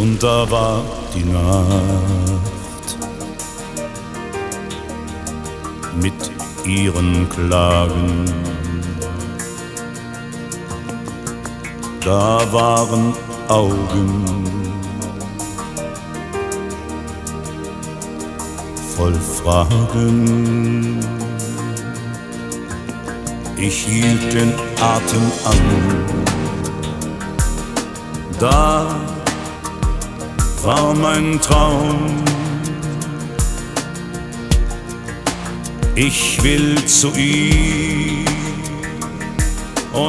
und da war die Nacht mit ihren Klagen. Da waren Augen voll Fragen. Ich hielt den Atem an. Da war mein Traum. Ich will zu ihm